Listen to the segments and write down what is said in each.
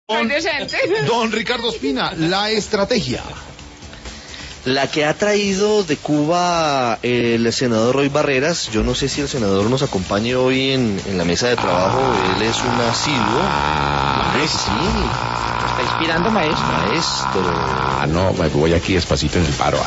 Don Ricardo Ospina, la estrategia. La que ha traído de Cuba el senador Roy Barreras, yo no sé si el senador nos acompañe hoy en la mesa de trabajo, él es un asiduo. Sí. ¿Está inspirando, maestro? Maestro. No, me voy aquí despacito en el paro.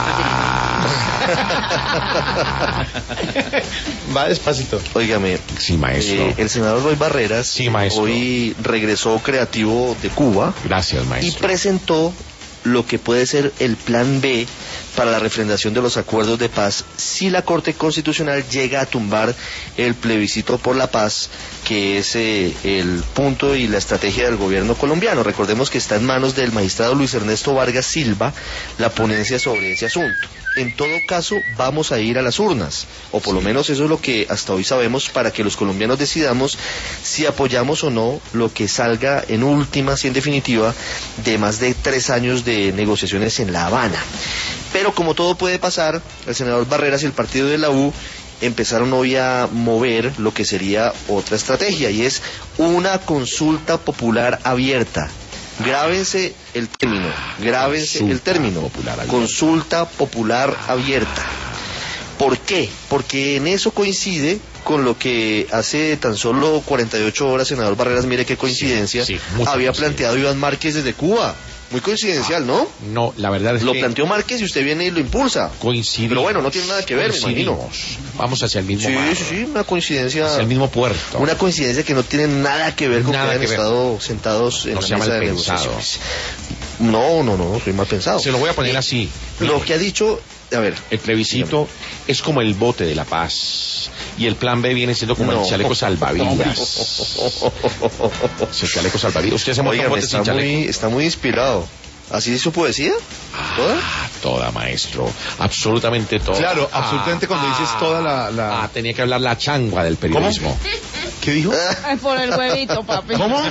Va despacito. Óigame. Sí, maestro. El senador Roy Barreras, sí, maestro, hoy regresó creativo de Cuba. Gracias, maestro. Y presentó lo que puede ser el plan B para la refrendación de los acuerdos de paz si la Corte Constitucional llega a tumbar el plebiscito por la paz, que es el punto y la estrategia del gobierno colombiano. Recordemos que está en manos del magistrado Luis Ernesto Vargas Silva la ponencia sobre ese asunto. En todo caso, vamos a ir a las urnas, o por lo menos eso es lo que hasta hoy sabemos, para que los colombianos decidamos si apoyamos o no lo que salga en últimas y en definitiva de más de 3 años de negociaciones en La Habana. Pero como todo puede pasar, el senador Barreras y el partido de la U empezaron hoy a mover lo que sería otra estrategia, y es una consulta popular abierta. Grábense el término, consulta popular abierta. ¿Por qué? Porque en eso coincide con lo que hace tan solo 48 horas, senador Barreras, mire qué coincidencia, había planteado Iván Márquez desde Cuba. Muy coincidencial, ¿no? No, la verdad es que... Lo planteó Márquez y usted viene y lo impulsa. Coincidimos. Pero bueno, no tiene nada que ver, me imagino. Vamos hacia el mismo mar. Sí, una coincidencia... Hacia el mismo puerto. Una coincidencia que no tiene nada que ver con que hayan estado sentados en la mesa de negociaciones. No, soy mal pensado. Se lo voy a poner así. Lo que ha dicho... A ver, el plebiscito es como el bote de la paz y el plan B viene siendo como el chaleco salvavidas. El chaleco salvavidas. Usted se monta un bote sin chaleco. Está muy inspirado. ¿Así es su poesía? ¿Toda? Toda, maestro. Absolutamente toda. Claro, absolutamente cuando dices toda la... tenía que hablar la changua del periodismo. ¿Cómo? ¿Qué dijo? Por el huevito, papi. ¿Cómo?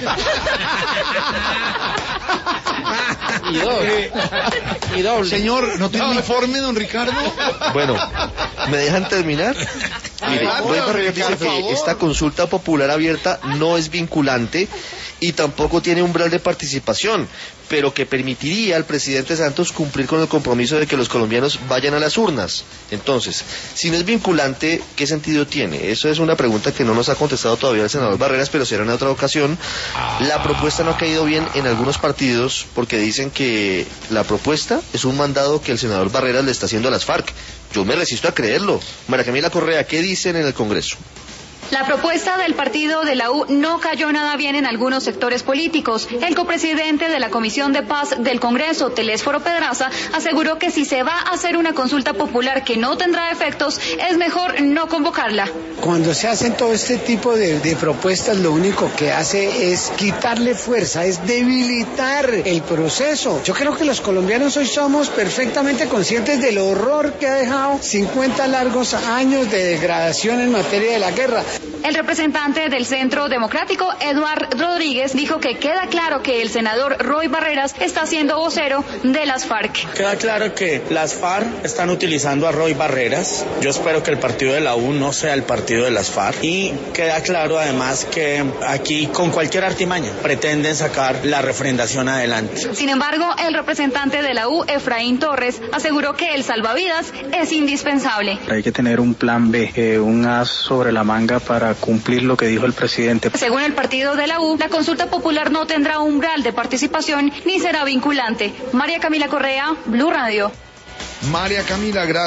Y doble. Señor, ¿no tiene uniforme, don Ricardo? Bueno, ¿me dejan terminar? Mire, Roy Barreras dice que esta consulta popular abierta no es vinculante y tampoco tiene umbral de participación, pero que permitiría al presidente Santos cumplir con el compromiso de que los colombianos vayan a las urnas. Entonces, si no es vinculante, ¿qué sentido tiene? Eso es una pregunta que no nos ha contestado todavía el senador Barreras, pero será en otra ocasión. La propuesta no ha caído bien en algunos partidos porque dicen que la propuesta es un mandado que el senador Barreras le está haciendo a las FARC. Yo me resisto a creerlo. María Camila Correa, ¿qué dicen en el Congreso? La propuesta del partido de la U no cayó nada bien en algunos sectores políticos. El copresidente de la Comisión de Paz del Congreso, Telésforo Pedraza, aseguró que si se va a hacer una consulta popular que no tendrá efectos, es mejor no convocarla. Cuando se hacen todo este tipo de propuestas, lo único que hace es quitarle fuerza, es debilitar el proceso. Yo creo que los colombianos hoy somos perfectamente conscientes del horror que ha dejado 50 largos años de degradación en materia de la guerra. El representante del Centro Democrático, Eduard Rodríguez, dijo que queda claro que el senador Roy Barreras está siendo vocero de las FARC. Queda claro que las FARC están utilizando a Roy Barreras. Yo espero que el partido de la U no sea el partido de las FARC. Y queda claro además que aquí con cualquier artimaña pretenden sacar la refrendación adelante. Sin embargo, el representante de la U, Efraín Torres, aseguró que el salvavidas es indispensable. Hay que tener un plan B, un as sobre la manga para cumplir lo que dijo el presidente. Según el partido de la U, la consulta popular no tendrá umbral de participación ni será vinculante. María Camila Correa, Blue Radio. María Camila, gracias.